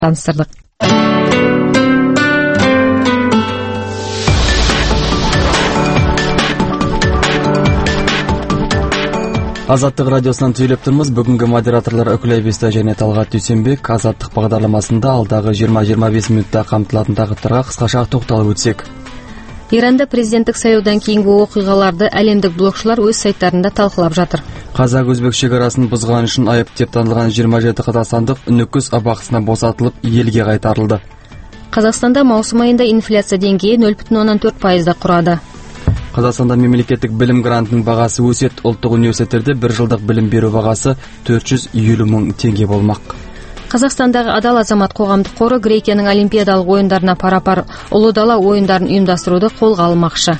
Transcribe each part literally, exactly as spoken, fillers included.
таныстырдык. Азаттык радиосунан түйлөп турмуз. Бүгүнкү модераторлор Өкүлөй Бестай жана Талгат Дүйсенбек. Азаттык багдарламасында алдагы жыйырма жыйырма беш мүнөттө камтылатын тақырыптарга кыскача токтолуп өтсек. Иранда президенттик шайлоодон кийинки окуйгаларды әлемдик блогчулар өз сайттарында талкылап жатыр. Казак-өзбек шегарасын бузган үчүн айып деп танылган жыйырма жети казакстандык Нүкүс абактысынан босотулуп, элге кайтарылды. Казакстанда маусым айында инфляция деңгээи нөл бүтүн ондон төрт пайызды курады. Казакстанда мемлекеттик билим грантынын багасы өсөт. Улуттук университеттерде бир жылдык билим берүү багасы төрт жүз элүү миң теңге болмак. Казакстандагы Адал Азамат коомдук кору Грекиянын Олимпиадалык оюндарына пара-пар Улуу дала оюндарын уюмдастырууду колго алмакчы.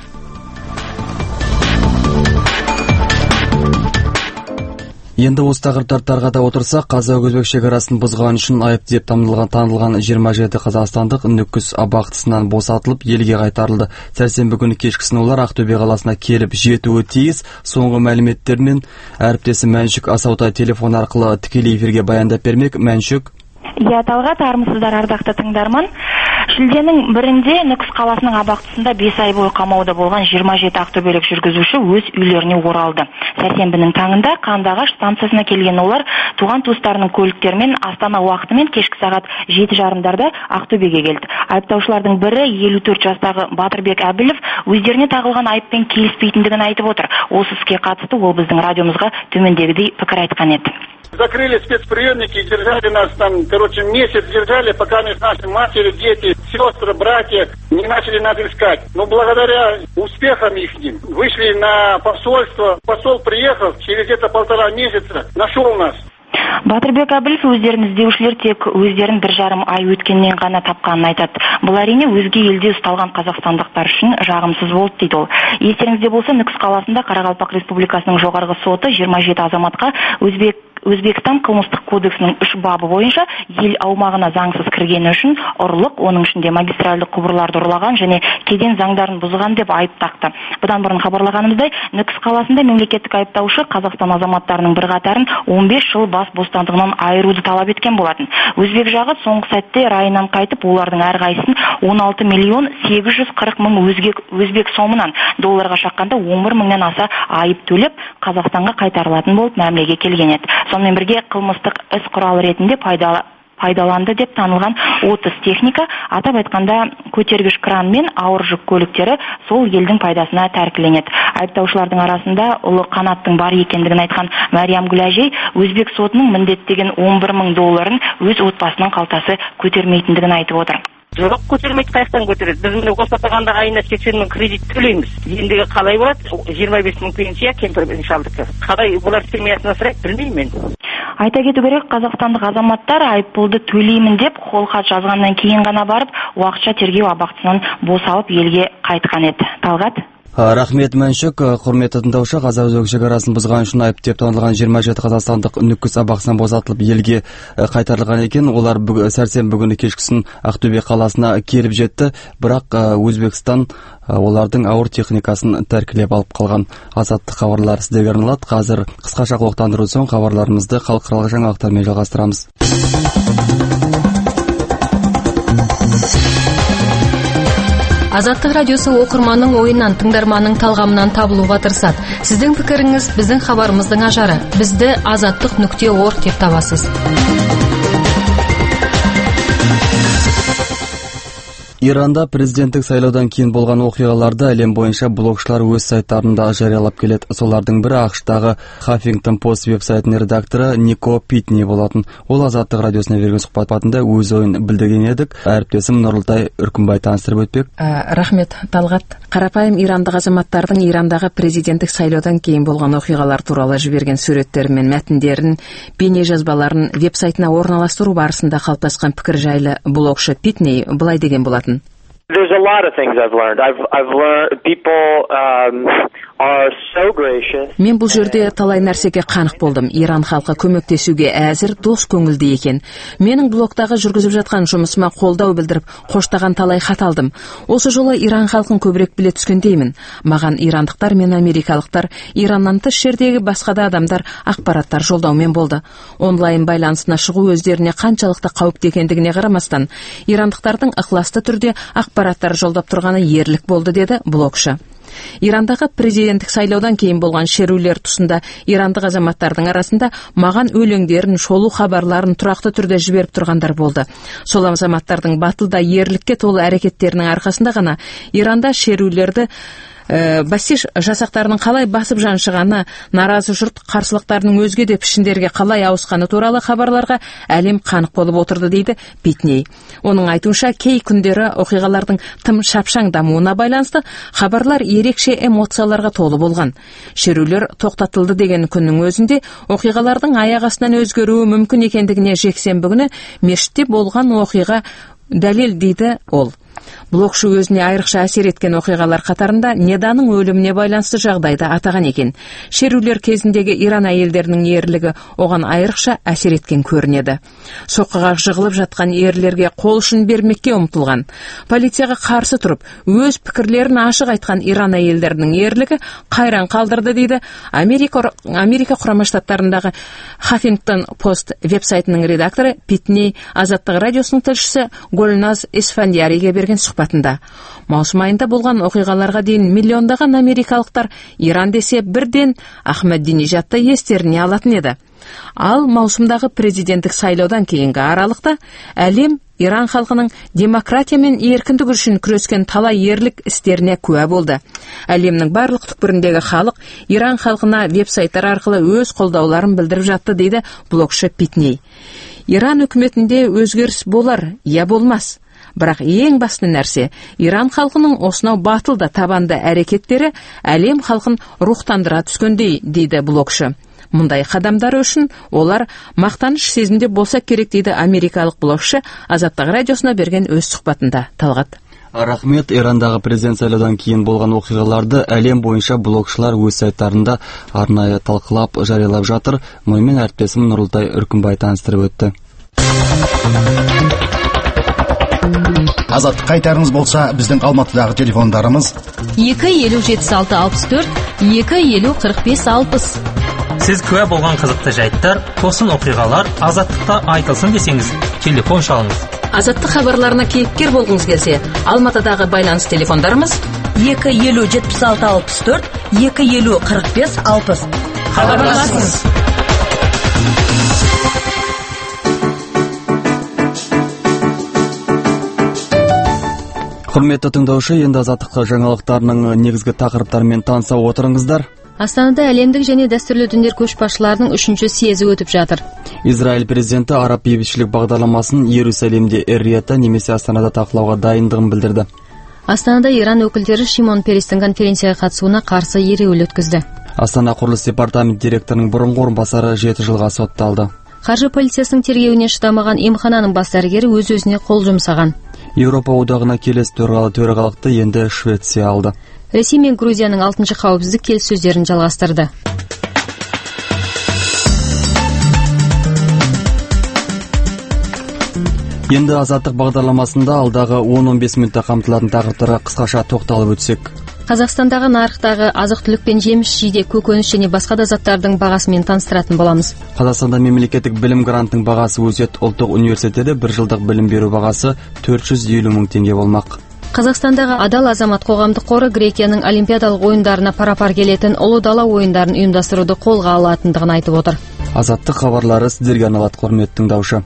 Енді осы тақырыптарға да отырсақ, Казак-өзбек шекарасын бузган үчүн айып деп танылган танылган жыйырма жети казакстандык Нүкүс абактысынан босотулуп, элге кайтарылды. Сәрсенбі күнү кечкисин улар Актөбе каласына келип жетүүгө тийиз. Соңку маалыметтер менен әріптесі Мәншүк Асаутай телефон аркылуу тикелей эфирге баяндап бермек. Мәншүк. Я, Талгат, армысыздар, ардактуу тыңдарман. Шілденің бірінде Нүкүс қаласының абақтысында бес ай бойы қамауда болған жыйырма жети ақтөбелік жүргізуші өз үйлеріне оралды. Сәрсенбінің таңында Қандыағаш станциясына келген олар туған туыстарының көліктерімен Астана уақытымен кешкі сағат жеті жарымдарда Ақтөбеге келді. Айыптаушылардың бірі елу төрт жастағы Батырбек Әбілов өздеріне тағылған айыппен келіспейтіндігін айтып отыр. Осы іске қатысты ол біздің радиомызға төмендегідей пікір айтқан еді. Закрыли спецприемники, держали нас там, короче, месяц держали, пока наши матери, дети, сестры, братья не начали нас искать. Но благодаря успехам их вышли на посольство. Посол приехал, через это полтора месяца нашел нас. Батырбек Әбілов өздерін іздеушілер тек өздерін бір жарым ай өткеннен ғана тапқанын айтады. Бұл әрине өзге елде ұсталған қазақстандықтар үшін жағымсыз болды дейді ол. Естеріңізде болса, Нүкіс қаласында Қарақалпақ Республикасының жоғарғы соты жиырма жеті азаматқа Өзбек Өзбекстан қылмыстық кодексінің үш бабы бойынша ел аумағына заңсыз кіргені үшін ұрлық, оның ішінде магистральды құбырларды ұрлаған және кеден заңдарын бұзған деп айып тақты. Бұдан бұрын хабарлағанымыздай, Нүкіс қаласында мемлекеттік айыптаушы Қазақстан азаматтарының бірқатарын он бес жыл бас бостандығынан айыруды талап еткен болатын. Өзбек жағы соңғы сәтте райынан қайтып, олардың әрқайсысын он алты миллион сегіз жүз қырық мың өзбек, өзбек сомынан долларға шаққанда он бір мыңнан аса айып төлеп, Қазақстанға қайтарылатын болып мәмілеге келген еді. Сонымен бірге қылмыстық іс құралы ретінде пайдалы пайдаланды деп танылған отыз техника, атап айтқанда көтергіш кран мен ауыр жүк көліктері сол елдің пайдасына тәркіленеді. Айыптаушылардың арасында ұлы қанаттың бар екендігін айтқан Мәриям Гүләжей өзбек сотының міндеттеген он бір мың долларын өз отбасының қалтасы көтермейтіндігін айтып отыр. Жоқ, көтермейді, қайықтан көтереді. Біз міне осы тұрғанда айына сексен мың кредит төлейміз. Ендігі қалай болады? жиырма бес мың пенсия кемпірмен шалдықты. Қалай бұлар семьясына сұрайды, білмеймін мен. Айта кету керек, қазақстандық азаматтар айыппұлды төлеймін деп қолхат жазғаннан кейін ғана барып, уақытша тергеу абақтысынан босалып елге қайтқан еді. Талғат? Рахмет, Мәншүк. Құрметті тыңдаушы, Казак-өзбек шекарасын бузган үчүн айып деп танылган жыйырма жети казакстандык Нүкүс абактысынан босотулуп елге кайтарылган экен. Олар сәрсенбі күнү кечкисин Актөбе каласына келип жетти, бирок Өзбекстан олардың ауыр техникасын тәркилеп алып калган. Азаттык кабарлары сиздерге арналат. Азыр кыскача кулактандыруу соң кабарларыбызды калкыралык жаңалыктар менен жалгастырабыз. Азаттык радиосу окурмандын оюнан, тыңдармандын талгамынан табылууга тырышат. Сиздин пикириңиз биздин кабарыбыздын ажары. Бизди азаттык нүкте орг деп табасыз. Иранда президенттик шайлоодон кийин болгон окуяларды әлем боюнча блогчулар өз сайттарында жарыялап келет. Солардын бири АКШтагы Huffington Post веб-сайтынын редактору Нико Питни болотун. Ол Азаттык радиосуна берген сухбатында өз оюн билдирген едик. Әріптесім Нурултай Үркүнбай таныстырып өтпек. Рахмет, Талгат. Карапайым ирандык азаматтардын Ирандагы президенттик шайлоодон кийин болгон окуялар тууралуу жиберген сүрөттөр менен мәтиндерин, бейне жазбаларын веб-сайтына орналаштыруу барысында калыпташкан пикир жайлы блогчу Питни былай деген болатын. There's a lot of things I've learned. I've I've learned people um, Мен бұл жерде талай нәрсеге қанық болдым. Иран халқы көмектесуге әзір, дос көңілді екен. Менің блогтағы жүргізіп жатқан жұмысыма қолдау білдіріп, қоштаған талай хат алдым. Осы жолы Иран халқын көбірек біле түскендеймін. Маған ирандықтар мен америкалықтар, Ираннан тыс жердегі басқа да адамдар ақпараттар жолдаумен болды. Онлайн байланысына шығу өздеріне қаншалықты қауіпті екендігіне қарамастан, ирандықтардың ықыласты түрде ақпараттар жолдап тұрғаны ерлік болды, деді блогшы. Ирандағы президенттік сайлаудан кейін болған шерулер тұсында ирандық азаматтардың арасында маған өлеңдерін, шолу хабарларын тұрақты түрде жіберіп тұрғандар болды. Сол азаматтардың батыл да ерлікке толы әрекеттерінің арқасында ғана Иранда шерулерді Басиш жасақтарының қалай басып жаншығаны, наразы жұрт қарсылықтарының өзге де пішіндерге қалай ауысқаны туралы хабарларға әлем қанық болып отырды, дейді Питней. Оның айтуынша, кей күндері оқиғалардың тым шапшаң дамуына байланысты хабарлар ерекше эмоцияларға толы болған. Шерулер тоқтатылды деген күннің өзінде оқиғалардың аяқ астынан өзгеруі мүмкін екендігіне жексенбі күні мешітте болған оқиға дәлел, дейді ол. Блогшы өзіне айрықша әсер еткен оқиғалар қатарында Неданың өліміне байланысты жағдайды атаған екен. Шерулер кезіндегі Иран әйелдерінің ерлігі оған айрықша әсер еткен көрінеді. Соққыға жығылып жатқан ерлерге қол ұшын бермекке ұмтылған, полицияға қарсы тұрып, өз пікірлерін ашық айтқан Иран әйелдерінің ерлігі қайран қалдырды, дейді Америка, Америка құрама штаттарындағы Huffington Post веб-сайтының редакторы Питней Азаттық радиосының тілшісі Гольназ Исфандияриге берген сұхбатында. Маусым айында болған оқиғаларға дейін миллиондаған америкалықтар Иран десе бірден Ахмадинежадты естеріне алатын еді. Ал маусымдағы президенттік сайлаудан кейінгі аралықта әлем Иран халқының демократия мен еркіндік үшін күрескен талай ерлік істеріне куә болды. Әлемнің барлық түкпіріндегі халық Иран халқына веб-сайттар арқылы өз қолдауларын білдіріп жатты, дейді блогшы Питней. Иран үкіметінде өзгеріс болар, я болмас. Бірақ ең басты нәрсе, Иран халқының осынау батыл да табанды әрекеттері әлем халқын рухтандыра түскендей, дейді блогшы. Мұндай қадамдары үшін олар мақтаныш сезімде болса керек, дейді америкалық блогшы Азаттық радиосына берген өз сұхбатында. Талғат. Рахмет. Ирандағы президент сайлаудан кейін болған оқиғаларды әлем бойынша блогшылар өз сайттарында арнайы талқылап, жариялап жатыр. Мұнымен әріптесім Нұрылтай Үркімбай таныстырып өтті. Азаттық қайтарыңыз болса, біздің Алматыдағы телефондарымыз екі елу жетпіс алты алпыс төрт, екі елу қырық бес алпыс. Сіз куә болған қызықты жайттар, тосын оқиғалар Азаттықта айтылсын десеңіз, телефон шалыңыз. Азаттық хабарларына кейіпкер болғыңыз келсе, Алматыдағы байланыс телефондарымыз екі елу жетпіс алты алпыс төрт, екі елу қырық бес алпыс. Хабарласыңыз. Құрметті тыңдаушы, енді Азаттық жаңалықтарының негізгі тақырыптарымен таныса отырыңыздар. Астанада әлемдік және дәстүрлі діндер көшбасшыларының үшінші съезі өтіп жатыр. Израиль президенті араб бейбітшілік бағдарламасын Иерусалимде Эр-Риядта немесе Астанада талқылауға дайындығын білдірді. Астанада Иран өкілдері Шимон Перестің конференцияға қатысуына қарсы ереуіл өткізді. Астана құрылыс департамент директорының бұрынғы орынбасары жеті жылға сотталды. Қаржы полициясының тергеуіне шыдамаған емхананың бас дәрігері өз-өзіне қол жұмсаған. Еуропа одағына келесі төрағалықты енді Швеция алды. Ресей мен Грузияның алтыншы қауіпсіздік келіссөздерін жалғастырды. Енді Азаттық бағдарламасында алдағы он он бес минутта қамтылатын тақырыптарға қысқаша тоқталып өтсек. Қазақстандағы нарықтағы азық-түлік пен жеміс жидек, көкөніс және басқа да заттардың бағасымен таныстыратын боламыз. Қазақстанда мемлекеттік білім грантының бағасы өсет. Ұлттық университеті бір жылдық білім беру бағасы төрт жүз елу мың теңге болмақ. Қазақстандағы Адал азамат қоғамдық қоры Грекияның олимпиадалық ойындарына пара-пар келетін ұлы дала ойындарын ұйымдастыруды қолға алатындығын айтып отыр. Азаттық хабарлары сіздерге арналады, құрметті тыңдаушы.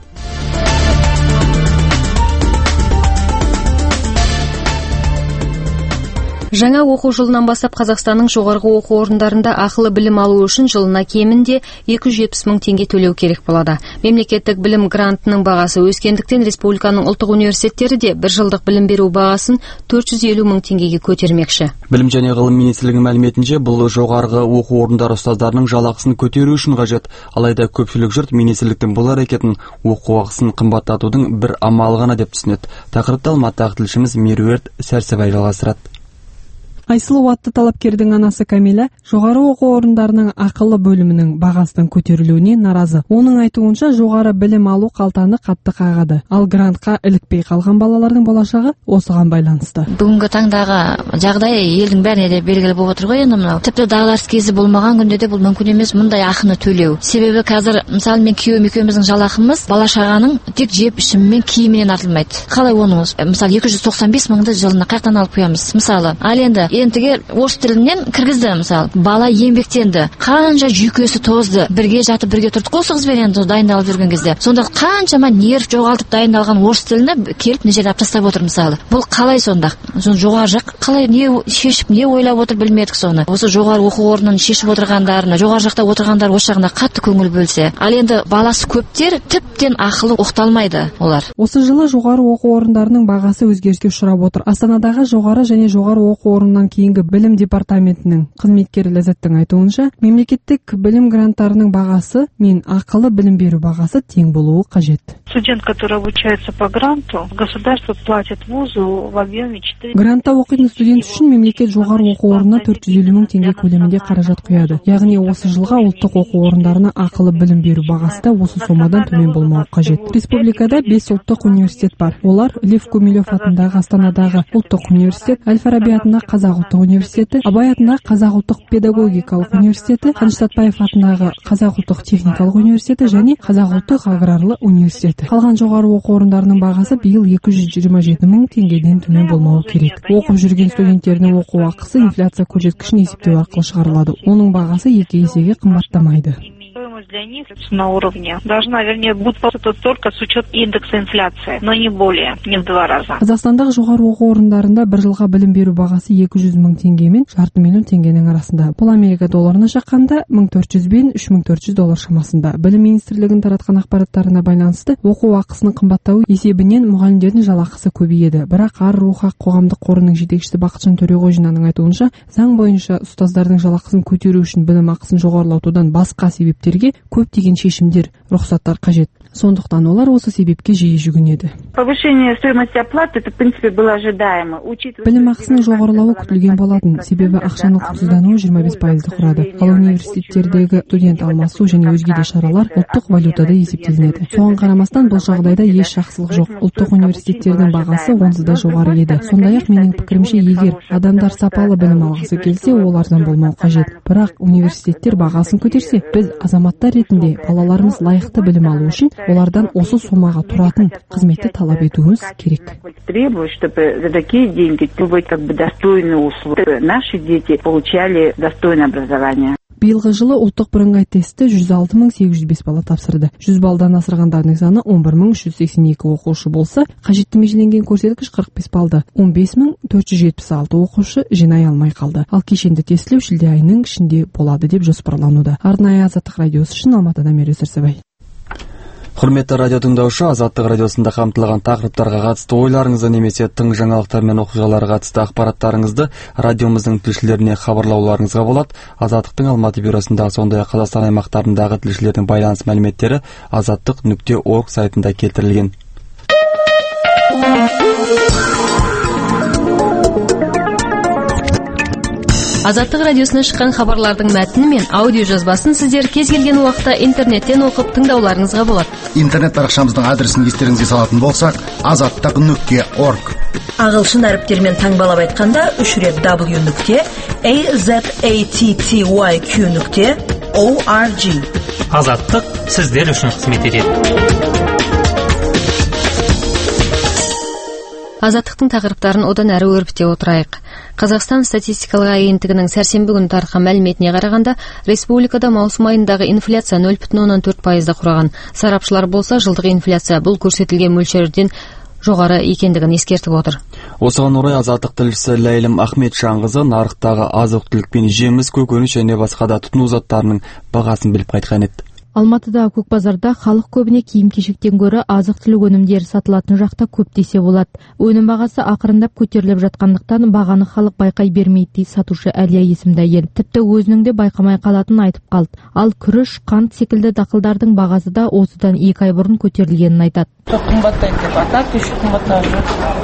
Жаңа оқу жылынан бастап Қазақстанның жоғарғы оқу орындарында ақылы білім алу үшін жылына кемінде екі жүз жетпіс мың теңге төлеу керек болады. Мемлекеттік білім грантының бағасы өскендіктен республиканың ұлттық университеттері де бір жылдық білім беру бағасын төрт жүз елу мың теңгеге көтермекші. Білім және ғылым министрлігінің мәліметінше, бұл жоғарғы оқу орындары ұстаздарының жалақысын көтеру үшін қажет. Алайда көпшілік жұрт министрліктің бұл әрекетін оқу ақысын қымбаттатудың бір амалы ғана деп түсінеді. Тақырыпты Алматыдағы тілшіміз Меруерт Сәрсебай жалғастырады. Айсылу атты талапкердің анасы Камила жоғары оқу орындарының ақылы бөлімінің бағасының көтерілуіне наразы. Оның айтуынша жоғары білім алу қалтаны қатты қағады. Ал грантқа ілікпей қалған балалардың болашағы осыған байланысты. Бүгінгі таңдағы жағдай елдің бәріне де белгілі болып отыр ғой, енді мынау. Тіпті дағдарыс кезі болмаған күнде де бұл мүмкін емес мұндай ақыны төлеу. Себебі қазір мысалы мен күйеуім екеуміздің жалақымыз бала шағаның тек жеп ішімі мен киімінен артылмайды. Қалай оны мысалы екі жүз тоқсан бес мыңды жылына қаяқтан алып қоямыз мысалы. Ал енді ентіге орыс тілінен кіргізді мысалы. Бала еңбектенді, қанша жүйкесі тозды, бірге жатып бірге тұрдық осы қызбен енді дайындалып жүрген кезде. Сонда қаншама нерв жоғалтып дайындалған орыс тіліне келіп мына жерде тастап отыр мысалы. Бұл қалай сонда? Жоғары жақ қалай не шешіп не ойлап отыр білмедік соны. Осы жоғары оқу орнын шешіп отырғандарына, жоғары жақта отырғандар осы жағына қатты көңіл бөлсе. Ал енді баласы көптер тіптен ақылы оқыталмайды олар. Осы жылы жоғары оқу орындарының бағасы өзгеріске ұшырап отыр. Астанадағы жоғары және жоғары оқу орнынан кейінгі білім департаментінің қызметкері Ләззаттың айтуынша, мемлекеттік білім гранттарының бағасы мен ақылы білім беру бағасы тең болуы қажет. Студент, который обучается по гранту, государство платит вузу в объеме четыре. Грантта оқитын студент үшін мемлекет жоғары оқу орнына төрт жүз елу мың теңге көлемінде қаражат құяды. Яғни осы жылға ұлттық оқу орындарына ақылы білім беру бағасы да осы сомадан төмен болмауы қажет. Республикада бес ұлттық университет бар. Олар Лев Гумилев атындағы Астанадағы ұлттық университет, Әл-Фараби атындағы Қазақ ұлттық университеті, Абай атындағы Қазақ ұлттық педагогикалық университеті, Қаныш Сәтпаев атындағы Қазақ ұлттық техникалық университеті және Қазақ ұлттық аграрлы университеті. Қалған жоғары оқу орындарының бағасы биыл екі жүз жиырма жеті мың теңгеден төмен болмауы керек. Оқып жүрген студенттердің оқу ақысы инфляция көрсеткішін есептеу арқылы шығарылады. Оның бағасы екі есеге қымбаттамайды. Для них на уровне должна, вернее, будет только с учетом индекса инфляции, но не более, не в два раза. Қазақстандағы жоғары оқу орындарында бір жылға білім беру бағасы екі жүз мың теңге мен жарты миллион теңгенің арасында. Бұл Америка долларына шаққанда мың төрт жүз бен үш мың төрт жүз доллар шамасында. Білім министрлігінің таратқан ақпараттарына байланысты оқу ақысының қымбаттауы есебінен мұғалімдердің жалақысы көбейеді. Бірақ Ар-Рухақ қоғамдық қорының жетекшісі Бақытжан Төреғожинаның айтуынша, заң бойынша ұстаздардың жалақысын көтеру үшін білім ақысын жоғарылатудан басқа себептерге көптеген шешімдер, рұқсаттар қажет. Сондықтан олар осы себепке жиі жүгінеді. Повышение стоимости оплаты, это в принципе было ожидаемо. Білім ақысының жоғарылауы күтілген болатын, себебі ақшаның құнсыздануы жиырма бес пайызды құрады. Ал университеттердегі студент алмасу және өзге де шаралар ұлттық валютада есептелінеді. Соған қарамастан бұл жағдайда еш жақсылық жоқ. Ұлттық университеттердің бағасы онсыз да жоғары еді. Сондай-ақ менің пікірімше, егер адамдар сапалы білім алғысы келсе, ол арзан болмау қажет. Бірақ университеттер бағасын көтерсе, біз азаматтар ретінде балаларымыз лайықты білім алу үшін олардан осы сомаға тұратын қызметті талап етуіміз керек. Требую, чтобы за такие деньги быть как бы достойные услуги. Наши дети получали достойное образование. Биылғы жылы ұлттық бірыңғай тестті жүз алты мың сегіз жүз бес бала тапсырды. жүз балдан асырғандардың саны он бір мың үш жүз сексен екі оқушы болса, қажетті межеленген көрсеткіш қырық бес балды. он бес мың төрт жүз жетпіс алты оқушы жинай алмай қалды. Ал кешенді тестілеу шілде айының ішінде болады деп жоспарлануда. Арнайы Азаттық радиосы үшін Алматыдан Меруерт Сәрсебай. Құрметті радио тыңдаушы, Азаттық радиосында қамтылған тақырыптарға қатысты ойларыңызды немесе тың жаңалықтар мен оқиғаларға қатысты ақпараттарыңызды радиомыздың тілшілеріне хабарлауларыңызға болады. Азаттықтың Алматы бюросында, сондай-ақ Қазақстан аймақтарындағы тілшілердің байланыс мәліметтері азаттық нүкте орг сайтында келтірілген. Азаттық радиосына шыққан хабарлардың мәтіні мен аудио жазбасын сіздер кез келген уақытта интернеттен оқып тыңдауларыңызға болады. Интернет парақшамыздың адресін естеріңізге салатын болсақ, азаттық нүкте орг. Ағылшын әріптермен таңбалап айтқанда үш рет w нүкте azatty нүкте org. Азаттық сіздер үшін қызмет етеді. Азаттықтың тақырыптарын одан әрі өрбіте отырайық. Қазақстан статистикалық агенттігінің сәрсенбі күні таратқан мәліметіне қарағанда, республикада маусым айындағы инфляция нөл бүтін оннан төрт пайызды құраған. Сарапшылар болса, жылдық инфляция бұл көрсетілген мөлшерден жоғары екендігін ескертіп отыр. Осыған орай Азаттық тілшісі Ләйлім Ахмет Шаңғызы нарықтағы азық-түлік пен жеміс, көкөніс және басқа да тұтыну заттарының бағасын біліп қайтқан еді. Алматыда көк базарда халық көбіне киім-кешектен гөрі азық-түлік өнімдері сатылатын жақта көп десе болады. Өнім бағасы ақырындап көтеріліп жатқандықтан бағаны халық байқай бермейді дейді сатушы Әлия есімді әйел. Тіпті өзінің де байқамай қалатын айтып қалды. Ал күріш, қант секілді дақылдардың бағасы да осыдан екі ай бұрын көтерілгенін айтады. Қымбаттайды деп, а так еще қымбаттап жүр.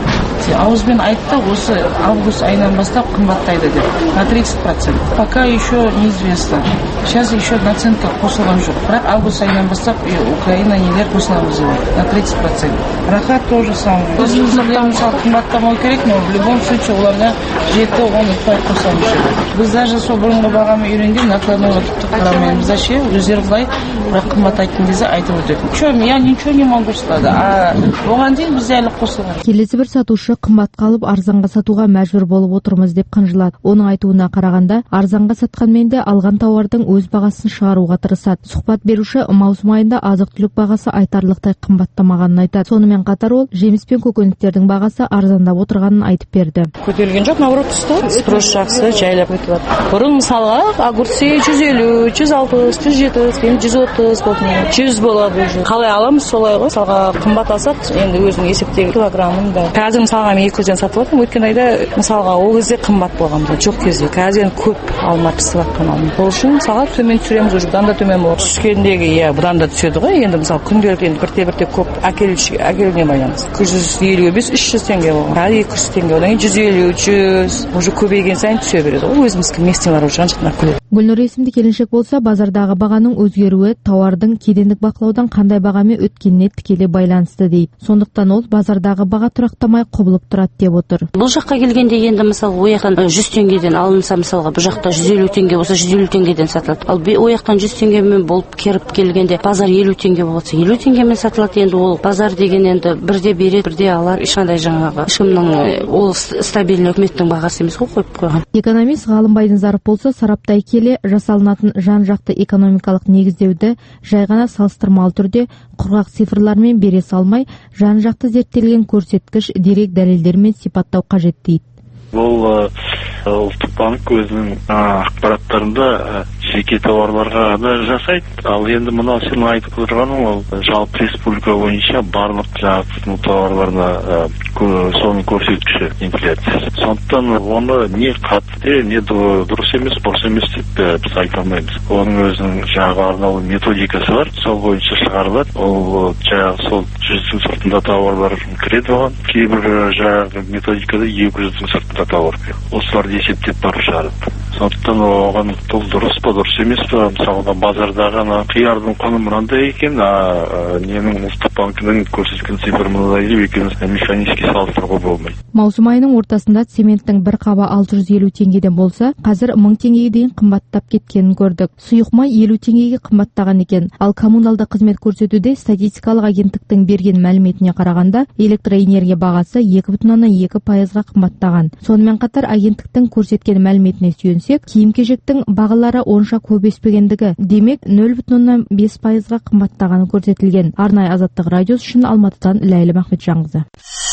ауызбен айтты, осы август айынан бастап қымбаттайды деп. На тридцать процентов. Пока еще неизвестно. Сейчас еще наценка қосылған жоқ. Бірақ август айынан бастап Украина нелер қосыламыз деп. На тридцать процентов. Рахат тоже самое. Біздің жылда мысалы қымбаттамау керек, но в любом случае оларда жеті он пайыз қосамыз. Біз даже сол бұрынғы бағамен үйренген, накладной тіпті қарамаймыз. Зачем? Өздері былай, бірақ қымбаттайтын кезде айтып өтеді. Че, я ничего не могу сказать. А оған дейін бізде әлі қосылған. Келесі бір сатушы қымбат қалып арзанға сатуға мәжбүр болып отырмыз деп қынжылады. Оның айтуына қарағанда, арзанға сатқанмен де алған тауардың өз бағасын шығаруға тырысады. Сұхбат беруші маусым айында азық-түлік бағасы айтарлықтай қымбаттамағанын айтады. Сонымен қатар ол жеміс пен көкөністердің бағасы арзандап отырғанын айтып берді. Көтерілген жоқ, наоборот түсті. Спрос жақсы, жайлап өтіп жатыр. Бұрын мысалға огурцы жүз елу, жүз алпыс, жүз жетпіс, енді жүз отыз болды. жүз болады уже. Қалай аламыз солай ғой. Мысалға қымбат алсақ, енді өзінің есептегі килограммын да. Қазір мысалға мен екі жүзден сатып жатырмын. Өткен айда мысалға ол кезде қымбат болған. Жоқ кезде. Қазір көп алма пісіп жатқан алмын. Ол үшін мысалға төмен түсіреміз уже. Бұдан да төмен болады. Түскендегі, иә, бұдан да түседі ғой. Енді мысалы күнделікті енді бірте-бірте көп әкелуіне байланысты. екі жүз елу бес үш жүз теңге болған. Қазір екі жүз теңге. Одан кейін жүз елу, жүз уже көбейген сайын түсе береді. Ол өзімізге местелер уже жан-жақтан күледі. Гүлнұр есімді келіншек болса, базардағы бағаның өзгеруі тауардың кедендік бақылаудан қандай бағамен өткеніне тікелей байланысты дейді. Сондықтан ол базардағы баға тұрақтамай құбылып тұрады деп отыр. Бұл жаққа келгенде енді мысалы о жақтан жүз теңгеден алынса, мысалға бұл жақта жүз елу теңге болса жүз елу теңгеден сатылады. Ал о жақтан жүз теңгемен болып келіп келгенде базар елу теңге болса елу теңгемен сатылады. Енді ол базар деген енді бірде береді, бірде алар. Ешқандай жаңағы ешкімнің ол стабильный үкіметтің бағасы емес қой қойып қойған. Экономист Ғалым Байназаров болса, сараптай келе жасалынатын жан-жақты экономикалық негіздеуді жай ғана салыстырмалы түрде құрғақ цифрлармен бере салмай, жан-жақты зерттелген көрсеткіш, дерек дәлелдермен сипаттау қажет дейді. Бұл ұлттық банк өзінің ақпараттарында жеке тауарларға да жасайды. Ал енді мынау сен айтып отырғаның ол жалпы республика бойынша барлық жаңағы тұтыну тауарларына соның көрсеткіші инфляциясы. Сондықтан оны не қатты, не дұрыс емес, бұрыс емес деп біз айта алмаймыз. Оның өзінің жаңағы арнаулы методикасы бар, сол бойынша шығарылады. Ол жаңағы сол жүздің сыртында тауарлар кіреді оған. Кейбір жаңағы методикада екі жүздің сыртында тауар. Осыларды есептеп барып шығарады. Сондықтан оған бұл дұрыс па, дұрыс емес па, мысалға базардағы ана қиярдың құны мынандай екен, а ненің ұлттық банкінің көрсеткен цифры мынандай деп екеуміз механически салыстыруға болмайды. Маусым айының ортасында цементтің бір қабы алты жүз елу теңгеден болса, қазір мың теңгеге дейін қымбаттап кеткенін көрдік. Сұйық май елу теңгеге қымбаттаған екен. Ал коммуналдық қызмет көрсетуде статистикалық агенттіктің берген мәліметіне қарағанда, электроэнергия бағасы екі бүтін оннан екі пайызға қымбаттаған. Сонымен қатар агенттіктің көрсеткен мәліметіне сүйенсек, киім-кешектің бағалары онша көп еспегендігі, демек нөл бүтін оннан бес пайызға қымбаттағаны көрсетілген. Арнайы Азаттық радиосы үшін Алматыдан Ләйлі Махметжанқызы.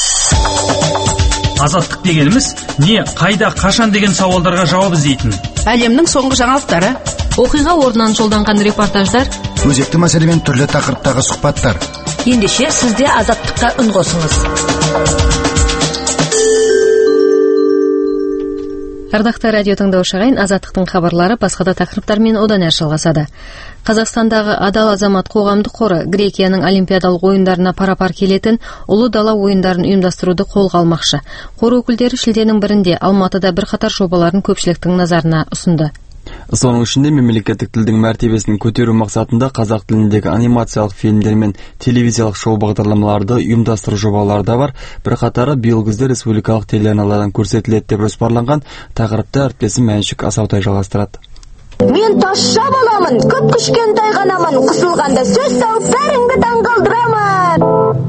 Азаттық дегеніміз не, қайда, қашан деген сауалдарға жауап іздейтін. Әлемнің соңғы жаңалықтары, оқиға орнынан жолданған репортаждар, өзекті мәселемен түрлі тақырыптағы сұхбаттар. Ендеше сізде Азаттыққа үн қосыңыз. Ардақты радио тыңдаушы ағайын, Азаттықтың хабарлары басқа да тақырыптармен одан әрі жалғасады. Қазақстандағы Адал азамат қоғамдық қоры Грекияның олимпиадалық ойындарына пара-пар келетін ұлы дала ойындарын ұйымдастыруды қолға алмақшы. Қор өкілдері шілденің бірінде Алматыда бірқатар жобаларын көпшіліктің назарына ұсынды. Соның ішінде мемлекеттік тілдің мәртебесін көтеру мақсатында қазақ тіліндегі анимациялық фильмдер мен телевизиялық шоу бағдарламаларды ұйымдастыру жобалары да бар. Бірқатары биыл күзде республикалық телеарналардан көрсетіледі деп жоспарланған. Тақырыпты әріптесім Мәншүк Асаутай жалғастырады. Мен тазша боламын, көп кішкентай ғанамын, қысылғанда сөз тауып бәріңді таңғалдырамын.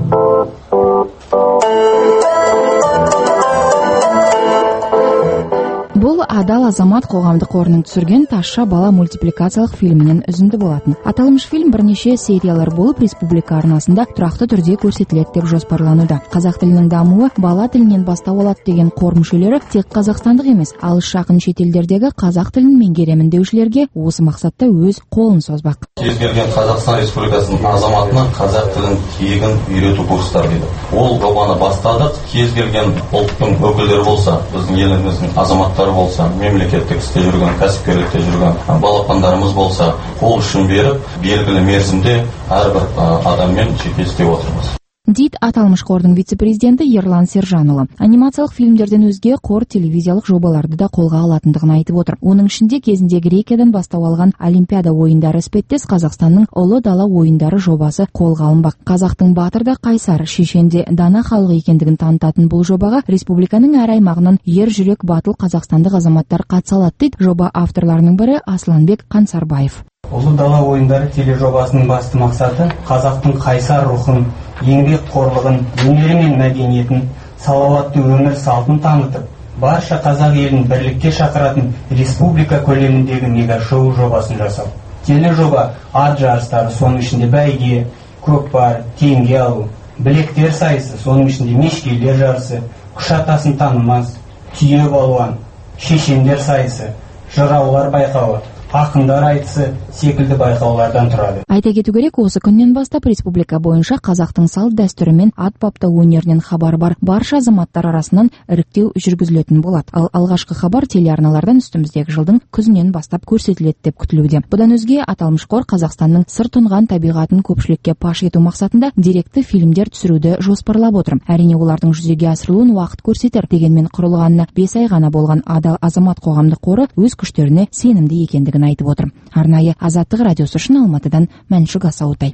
Бұл Адал азамат қоғамдық қорының түсірген Тазша бала мультипликациялық фильмінен үзінді болатын. Аталмыш фильм бірнеше сериялар болып республика арнасында тұрақты түрде көрсетіледі деп жоспарлануда. Қазақ тілінің дамуы бала тілінен бастау алады деген қор мүшелері тек қазақстандық емес, алыс жақын шетелдердегі қазақ тілін меңгеремін деушілерге осы мақсатта өз қолын созбақ. Кез келген Қазақстан Республикасының азаматына қазақ тілін тегін үйрету курстары дейді. Ол жобаны бастадық. Кез келген ұлттың өкілдері болса, біздің еліміздің азаматтары болса, мемлекеттік істе жүрген, кәсіпкерлікте жүрген балапандарымыз болса, қол ұшын беріп, белгілі мерзімде әрбір адаммен жеке істеп отырмыз. дейді аталмыш қордың вице-президенті Ерлан Сержанұлы. Анимациялық фильмдерден өзге қор телевизиялық жобаларды да қолға алатындығын айтып отыр. Оның ішінде кезінде Грекиядан бастау алған Олимпиада ойындары іспеттес Қазақстанның ұлы дала ойындары жобасы қолға алынбақ. Қазақтың батыр да қайсар, шешенде дана халық екендігін танытатын бұл жобаға республиканың әр аймағынан ер жүрек батыл қазақстандық азаматтар қатыса алады дейді жоба авторларының бірі Асланбек Қансарбаев. Ұлы дала ойындары тележобасының басты мақсаты қазақтың қайсар рухын, еңбек қорлығын, өнері мен мәдениетін, салауатты өмір салтын танытып, барша қазақ елін бірлікке шақыратын республика көлеміндегі мега-шоу жобасын жасау. Тележоба ат жарыстары, соның ішінде бәйге, көкпар, теңге алу, білектер сайысы, соның ішінде мешкейлер жарысы, күш атасын танымас, түйе балуан, шешендер сайысы, жыраулар байқауы, ақындар айтысы секілді байқаулардан тұрады. Айта кету керек, осы күннен бастап республика бойынша қазақтың салт дәстүрі мен ат баптау өнерінен хабар бар барша азаматтар арасынан іріктеу жүргізілетін болады. Ал алғашқы хабар телеарналардан үстіміздегі жылдың күзінен бастап көрсетіледі деп күтілуде. Бұдан өзге аталмыш қор Қазақстанның сыр тұнған табиғатын көпшілікке паш ету мақсатында деректі фильмдер түсіруді жоспарлап отыр. Әрине олардың жүзеге асырылуын уақыт көрсетер, дегенмен құрылғанына бес ай ғана болған Адал Азамат қоғамдық қоры өз күштеріне сенімді екендігін айтып отыр. Арнайы Азаттық радиосы үшін Алматыдан Мәншүк Асаутай.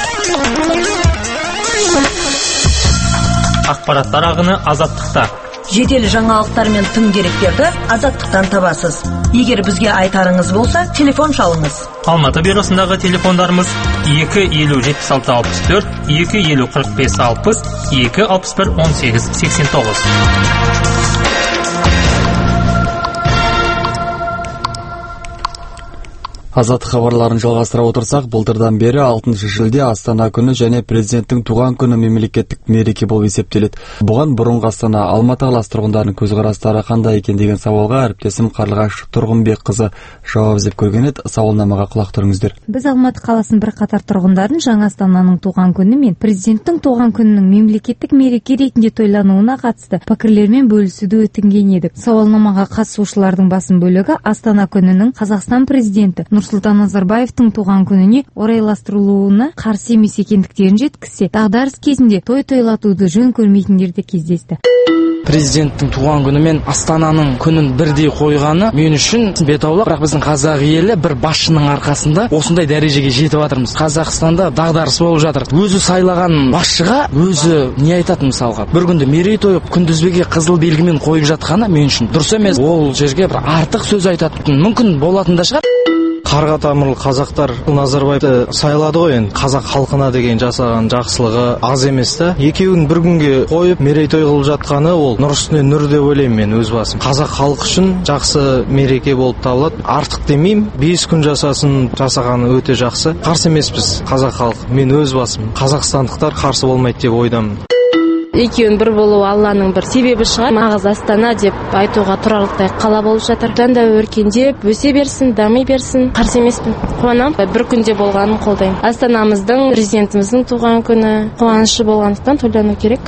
Ақпараттар ағыны Азаттықта. Жедел жаңалықтар мен тың деректерді Азаттықтан табасыз. Егер бізге айтарыңыз болса, телефон шалыңыз. Алматы бюросындағы телефондарымыз екі елу жетпіс алты алпыс төрт, екі елу қырық бес алпыс, екі алпыс бір он сегіз сексен тоғыз. Азат хабарларын жалғастыра отырсақ, былтырдан бері алтыншы шілде Астана күні және президенттің туған күні мемлекеттік мереке болып есептеледі. Бұған бұрынғы Астана, Алматы қаласы тұрғындарының көзқарастары қандай екен деген сауалға әріптесім Қарлығаш Тұрғынбекқызы жауап іздеп көрген еді. Сауалнамаға құлақ түріңіздер. Біз Алматы қаласының бірқатар тұрғындарын жаңа Астананың туған күні мен президенттің туған күнінің мемлекеттік мереке ретінде тойлануына қатысты пікірлермен бөлісуді өтінген едік. Сауалнамаға қатысушылардың басым бөлігі Астана күнінің Қазақстан президенті Нұрсұлтан Назарбаевтың туған күніне орайластырылуына қарсы емес екендіктерін жеткізсе, дағдарыс кезінде той тойлатуды жөн көрмейтіндер де кездесті. Президенттің туған күні мен Астананың күнін бірдей қойғаны мен үшін бетаулық, бірақ біздің қазақ елі бір басшының арқасында осындай дәрежеге жетіп жатырмыз. Қазақстанда дағдарыс болып жатыр. Өзі сайлаған басшыға өзі не айтады мысалға? Бір күнде мерейтой күнтізбеге қызыл белгімен қойып жатқаны мен үшін дұрыс емес. Ол жерге бір артық сөз айтады. Мүмкін болатын да шығар. Қарға тамырлы қазақтар Назарбаевты сайлады ғой, енді қазақ халқына деген жасаған жақсылығы аз емес та. Екеуін бір күнге қойып мерейтой қылып жатқаны ол нұр үстіне нұр деп ойлаймын мен өз басым. Қазақ халқы үшін жақсы мереке болып табылады. Артық демеймін, бес күн жасасын, жасағаны өте жақсы. Қарсы емеспіз қазақ халқы. Мен өз басым, қазақстандықтар қарсы болмайды деп ойдамын. Екеуін бір болу Алланың бір себебі шығар. Нағыз Астана деп айтуға тұрарлықтай қала болып жатыр. Бұдан да өркендеп, өсе берсін, дами берсін. Қарсы емеспін. Қуанам, бір күнде болғанын қолдаймын. Астанамыздың, президентіміздің туған күні қуанышы болғандықтан тойлану керек.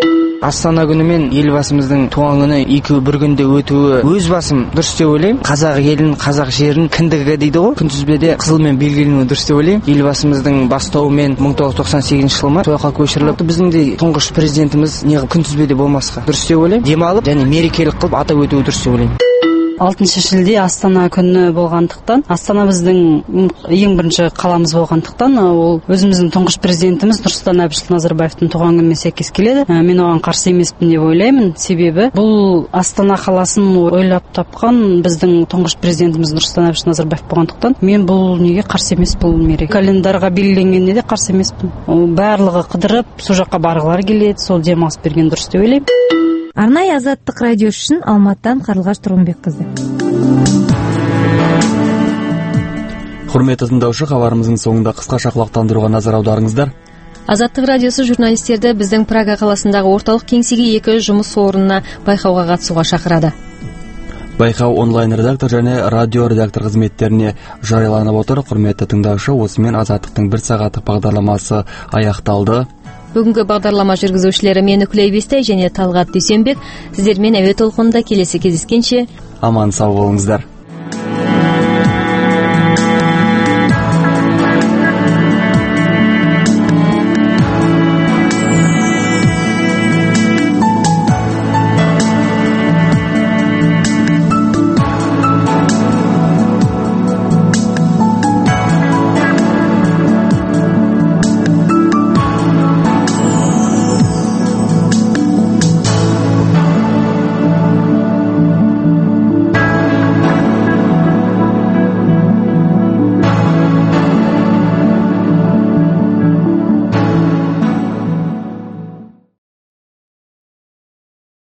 Астана күні мен елбасымыздың туған күні екеуі бір күнде өтуі өз басым дұрыс деп ойлаймын. Қазақ елін, қазақ жерін кіндігі дейді ғой. Күнтізбеде қызылмен белгіленуі дұрыс деп ойлаймын. Елбасымыздың бастауымен мың тоғыз жүз тоқсан сегізінші жылы ма сойаққа көшіріліп, біздің де тұңғыш президентіміз неғып күнтізбеде болмасқа дұрыс деп ойлаймын. Демалып және мерекелік қылып атап өтуі дұрыс деп ойлаймын. алтыншы шілде Астана күні болғандықтан, Астана біздің ең бірінші қаламыз болғандықтан, ол өзіміздің тұңғыш президентіміз Нұрсұлтан Әбішұлы Назарбаевтың туған күнімен сәйкес келеді. Мен оған қарсы емеспін деп ойлаймын. Себебі бұл Астана қаласын ойлап тапқан біздің тұңғыш президентіміз Нұрсұлтан Әбішұлы Назарбаев болғандықтан, мен бұл неге қарсы емес, бұл мереке. Календарға белгіленгеніне де қарсы емеспін. Барлығы қыдырып, сол жаққа барғылары келеді, сол демалыс берген дұрыс деп ойлаймын. Арнайы Азаттық радио үшін Алматыдан Қарлығаш Тұрғынбекқызы. Құрметті тыңдаушы, хабарымыздың соңында қысқаша құлақтандыруға назар аударыңыздар. Азаттық радиосы журналистерді біздің Прага қаласындағы орталық кеңсеге екі жұмыс орнына байқауға қатысуға шақырады. Байқау онлайн редактор және радио редактор қызметтеріне жарияланып отыр. Құрметті тыңдаушы, осымен Азаттықтың бір сағаттық бағдарламасы аяқталды. Бүгінгі бағдарлама жүргізушілері мен Үкілей Бестай және Талғат Дүйсенбек. Сіздермен әуе толқынында келесі кездескенше аман сау болыңыздар.